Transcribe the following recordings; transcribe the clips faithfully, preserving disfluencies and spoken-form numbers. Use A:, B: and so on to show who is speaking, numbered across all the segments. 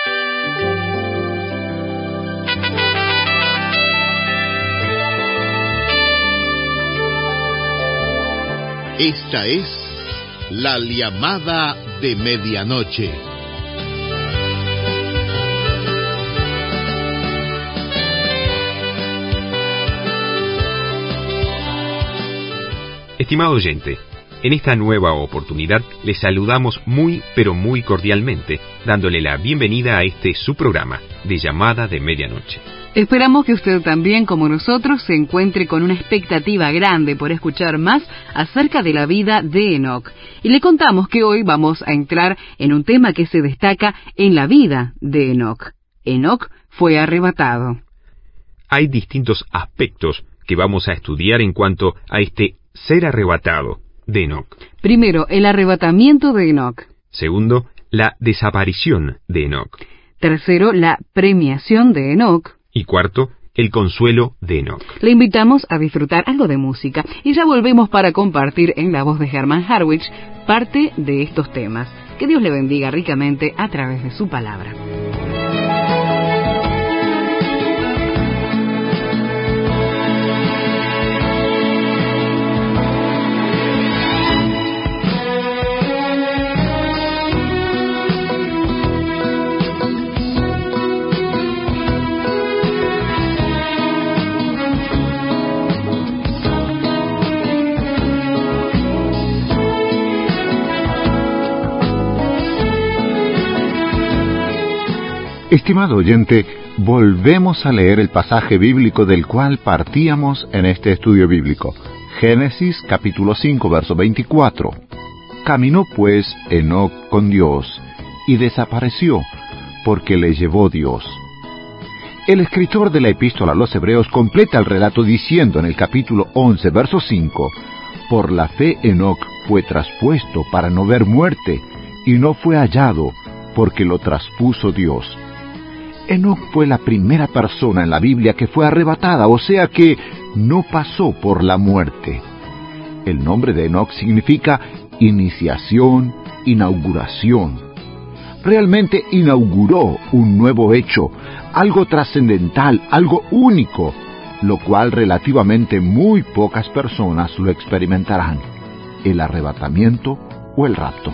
A: Esta es la llamada de medianoche.
B: Estimado oyente, en esta nueva oportunidad les saludamos muy pero muy cordialmente, dándole la bienvenida a este su programa de llamada de medianoche.
C: Esperamos que usted también, como nosotros, se encuentre con una expectativa grande por escuchar más acerca de la vida de Enoc. Y le contamos que hoy vamos a entrar en un tema que se destaca en la vida de Enoc. Enoc fue arrebatado.
B: Hay distintos aspectos que vamos a estudiar en cuanto a este ser arrebatado de Enoc.
C: Primero, el arrebatamiento de Enoc.
B: Segundo, la desaparición de Enoc.
C: Tercero, la premiación de Enoc.
B: Y cuarto, el consuelo de Enoc.
C: Le invitamos a disfrutar algo de música y ya volvemos para compartir en la voz de Herman Harwich parte de estos temas. Que Dios le bendiga ricamente a través de su palabra.
D: Estimado oyente, volvemos a leer el pasaje bíblico del cual partíamos en este estudio bíblico. Génesis capítulo cinco, verso veinticuatro. Caminó pues Enoc con Dios, y desapareció, porque le llevó Dios. El escritor de la epístola a los Hebreos completa el relato diciendo en el capítulo once, verso cinco, por la fe Enoc fue traspuesto para no ver muerte, y no fue hallado, porque lo traspuso Dios. Enoc fue la primera persona en la Biblia que fue arrebatada, o sea que no pasó por la muerte. El nombre de Enoc significa iniciación, inauguración. Realmente inauguró un nuevo hecho, algo trascendental, algo único, lo cual relativamente muy pocas personas lo experimentarán: el arrebatamiento o el rapto.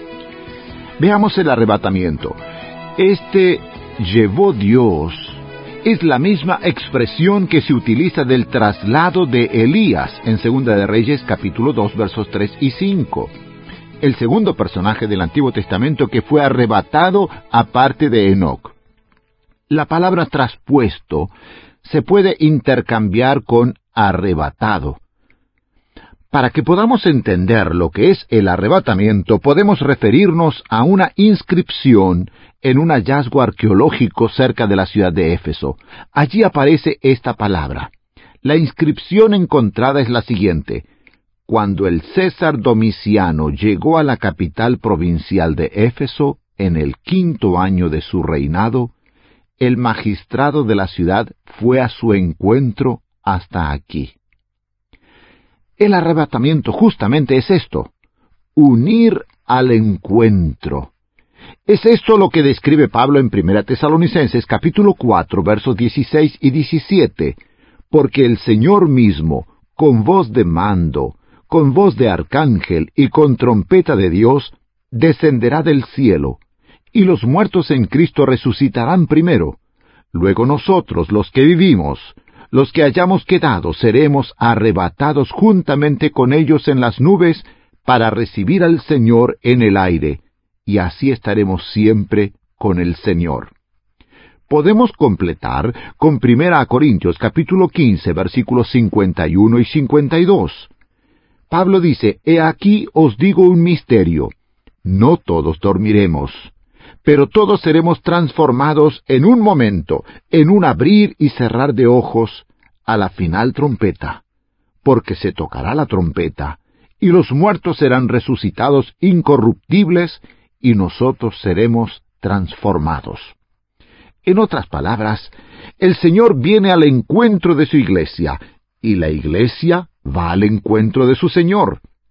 D: Veamos el arrebatamiento. Este llevó Dios es la misma expresión que se utiliza del traslado de Elías en Segunda de Reyes capítulo dos versos tres y cinco. El segundo personaje del Antiguo Testamento que fue arrebatado aparte de Enoc. La palabra traspuesto se puede intercambiar con arrebatado. Para que podamos entender lo que es el arrebatamiento, podemos referirnos a una inscripción en un hallazgo arqueológico cerca de la ciudad de Éfeso. Allí aparece esta palabra. La inscripción encontrada es la siguiente: cuando el César Domiciano llegó a la capital provincial de Éfeso, en el quinto año de su reinado, el magistrado de la ciudad fue a su encuentro hasta aquí. El arrebatamiento justamente es esto: unir al encuentro. Es esto lo que describe Pablo en Primera Tesalonicenses capítulo cuatro, versos dieciséis y diecisiete. Porque el Señor mismo, con voz de mando, con voz de arcángel y con trompeta de Dios, descenderá del cielo, y los muertos en Cristo resucitarán primero. Luego nosotros, los que vivimos, los que hayamos quedado, seremos arrebatados juntamente con ellos en las nubes para recibir al Señor en el aire, y así estaremos siempre con el Señor. Podemos completar con Primera a Corintios capítulo quince, versículos cincuenta y uno y cincuenta y dos. Pablo dice: He aquí os digo un misterio, no todos dormiremos, pero todos seremos transformados en un momento, en un abrir y cerrar de ojos, a la final trompeta, porque se tocará la trompeta, y los muertos serán resucitados incorruptibles, y nosotros seremos transformados. En otras palabras, el Señor viene al encuentro de su iglesia, y la iglesia va al encuentro de su Señor.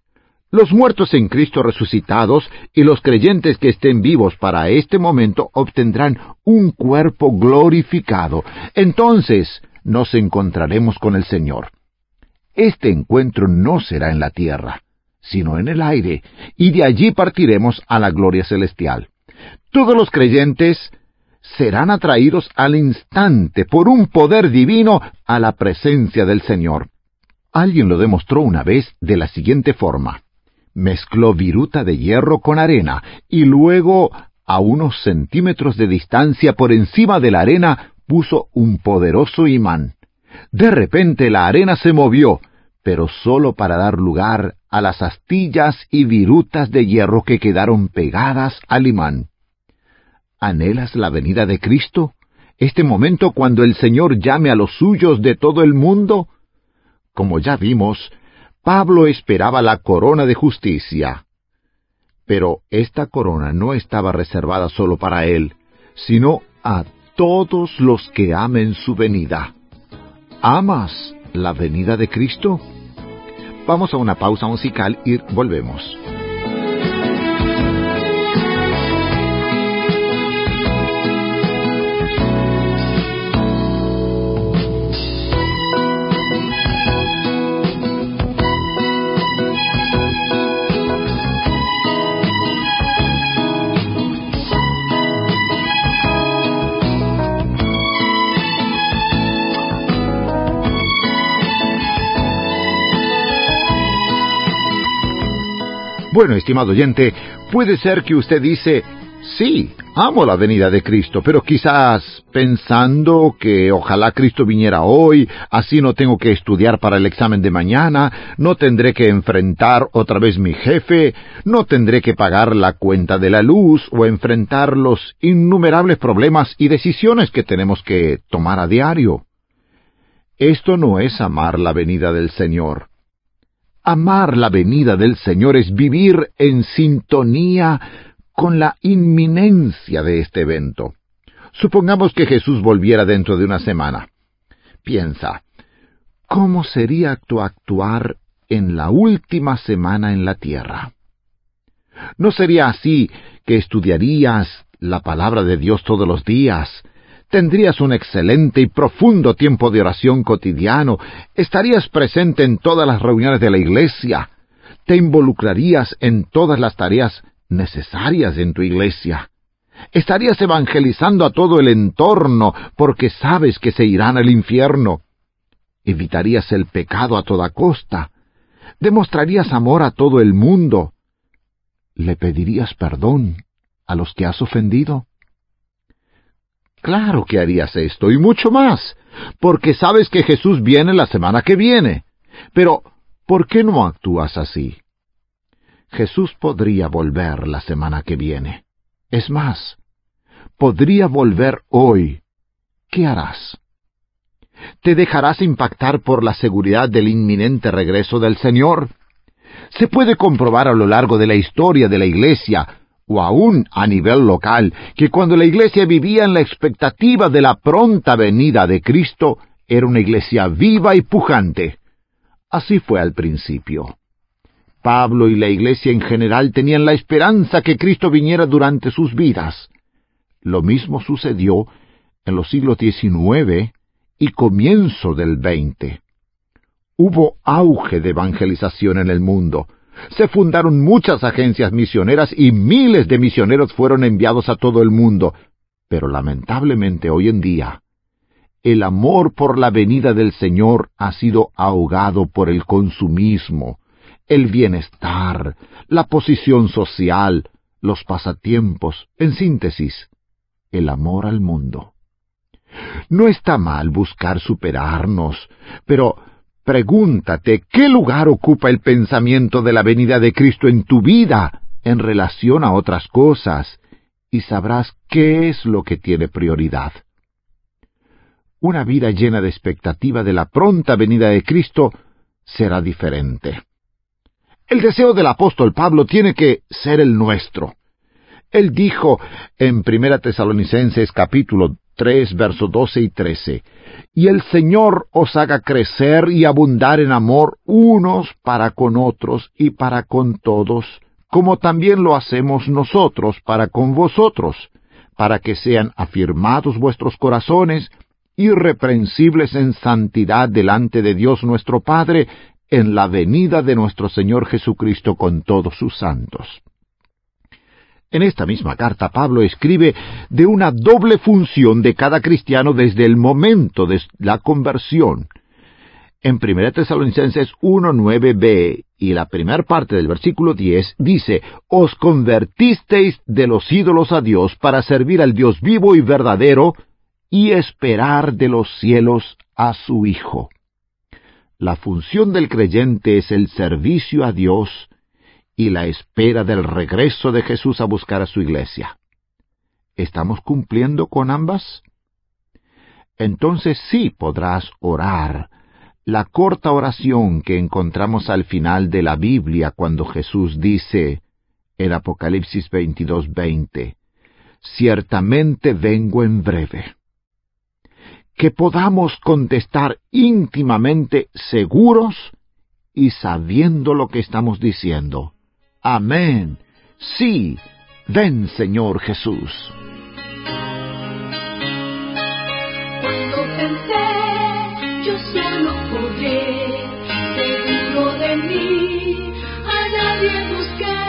D: Los muertos en Cristo resucitados y los creyentes que estén vivos para este momento obtendrán un cuerpo glorificado. Entonces nos encontraremos con el Señor. Este encuentro no será en la tierra, sino en el aire, y de allí partiremos a la gloria celestial. Todos los creyentes serán atraídos al instante por un poder divino a la presencia del Señor. Alguien lo demostró una vez de la siguiente forma. Mezcló viruta de hierro con arena, y luego, a unos centímetros de distancia por encima de la arena, puso un poderoso imán. De repente la arena se movió, pero solo para dar lugar a las astillas y virutas de hierro que quedaron pegadas al imán. ¿Anhelas la venida de Cristo? ¿Este momento cuando el Señor llame a los suyos de todo el mundo? Como ya vimos, Pablo esperaba la corona de justicia. Pero esta corona no estaba reservada solo para él, sino a todos los que amen su venida. ¿Amas la venida de Cristo? Vamos a una pausa musical y volvemos. Bueno, estimado oyente, puede ser que usted dice, sí, amo la venida de Cristo, pero quizás pensando que ojalá Cristo viniera hoy, así no tengo que estudiar para el examen de mañana, no tendré que enfrentar otra vez mi jefe, no tendré que pagar la cuenta de la luz o enfrentar los innumerables problemas y decisiones que tenemos que tomar a diario. Esto no es amar la venida del Señor. Amar la venida del Señor es vivir en sintonía con la inminencia de este evento. Supongamos que Jesús volviera dentro de una semana. Piensa, ¿cómo sería tu actuar en la última semana en la tierra? ¿No sería así que estudiarías la palabra de Dios todos los días? Tendrías un excelente y profundo tiempo de oración cotidiano, estarías presente en todas las reuniones de la iglesia, te involucrarías en todas las tareas necesarias en tu iglesia, estarías evangelizando a todo el entorno porque sabes que se irán al infierno, evitarías el pecado a toda costa, demostrarías amor a todo el mundo, le pedirías perdón a los que has ofendido. Claro que harías esto, y mucho más, porque sabes que Jesús viene la semana que viene. Pero, ¿por qué no actúas así? Jesús podría volver la semana que viene. Es más, podría volver hoy. ¿Qué harás? ¿Te dejarás impactar por la seguridad del inminente regreso del Señor? Se puede comprobar a lo largo de la historia de la Iglesia, o aún a nivel local, que cuando la iglesia vivía en la expectativa de la pronta venida de Cristo, era una iglesia viva y pujante. Así fue al principio. Pablo y la iglesia en general tenían la esperanza que Cristo viniera durante sus vidas. Lo mismo sucedió en los siglos diecinueve y comienzo del veinte. Hubo auge de evangelización en el mundo. Se fundaron muchas agencias misioneras y miles de misioneros fueron enviados a todo el mundo. Pero lamentablemente hoy en día, el amor por la venida del Señor ha sido ahogado por el consumismo, el bienestar, la posición social, los pasatiempos, en síntesis, el amor al mundo. No está mal buscar superarnos, pero pregúntate, ¿qué lugar ocupa el pensamiento de la venida de Cristo en tu vida en relación a otras cosas? Y sabrás qué es lo que tiene prioridad. Una vida llena de expectativa de la pronta venida de Cristo será diferente. El deseo del apóstol Pablo tiene que ser el nuestro. Él dijo en Primera Tesalonicenses capítulo tres, versos doce y trece. Y el Señor os haga crecer y abundar en amor unos para con otros y para con todos, como también lo hacemos nosotros para con vosotros, para que sean afirmados vuestros corazones, irreprensibles en santidad delante de Dios nuestro Padre, en la venida de nuestro Señor Jesucristo con todos sus santos. En esta misma carta Pablo escribe de una doble función de cada cristiano desde el momento de la conversión. En primera Tesalonicenses uno nueve b y la primera parte del versículo diez dice: «Os convertisteis de los ídolos a Dios para servir al Dios vivo y verdadero y esperar de los cielos a su Hijo». La función del creyente es el servicio a Dios y la espera del regreso de Jesús a buscar a su iglesia. ¿Estamos cumpliendo con ambas? Entonces sí podrás orar la corta oración que encontramos al final de la Biblia cuando Jesús dice en Apocalipsis veintidós veinte: «Ciertamente vengo en breve». Que podamos contestar íntimamente seguros y sabiendo lo que estamos diciendo. Amén. Sí, ven, Señor Jesús.
E: Cuando pensé, yo ya no podré, seguro de mí, a nadie busqué.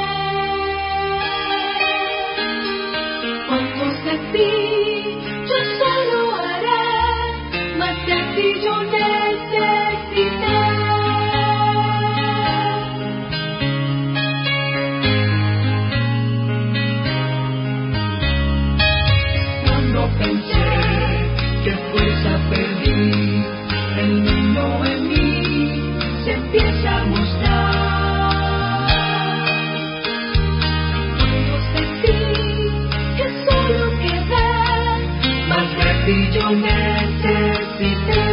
E: Cuando sentí, yo solo haré, más de ti yo necesité. Pensé que fuerza perdí, el niño en mí se empieza a mostrar. Cuando sentí que solo quedé, más de ti yo necesité.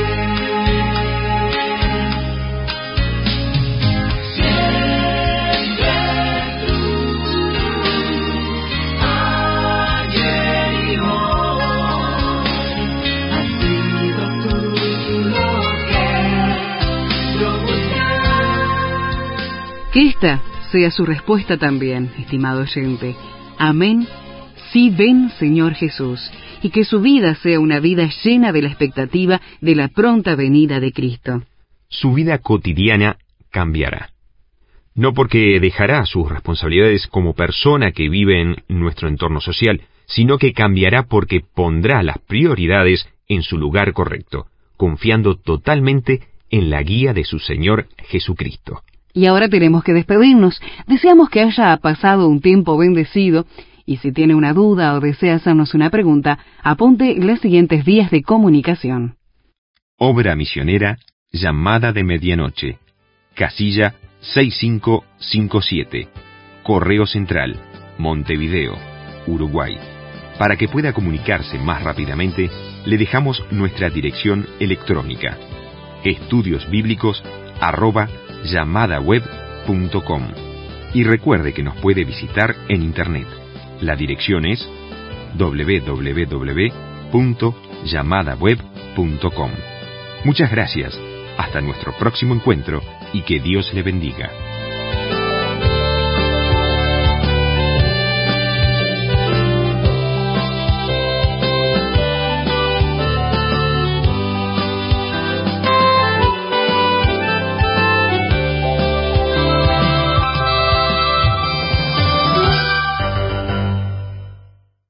C: Que esta sea su respuesta también, estimado oyente. Amén. Sí, ven, Señor Jesús, y que su vida sea una vida llena de la expectativa de la pronta venida de Cristo.
B: Su vida cotidiana cambiará. No porque dejará sus responsabilidades como persona que vive en nuestro entorno social, sino que cambiará porque pondrá las prioridades en su lugar correcto, confiando totalmente en la guía de su Señor Jesucristo.
C: Y ahora tenemos que despedirnos. Deseamos que haya pasado un tiempo bendecido, y si tiene una duda o desea hacernos una pregunta, apunte las siguientes vías de comunicación.
B: Obra misionera Llamada de Medianoche, casilla seis cinco cinco siete, Correo Central, Montevideo, Uruguay. Para que pueda comunicarse más rápidamente, le dejamos nuestra dirección electrónica: estudiosbíblicos arroba llamadaweb punto com. Y recuerde que nos puede visitar en internet. La dirección es doble u doble u doble u punto llamadaweb punto com. Muchas gracias. Hasta nuestro próximo encuentro y que Dios le bendiga.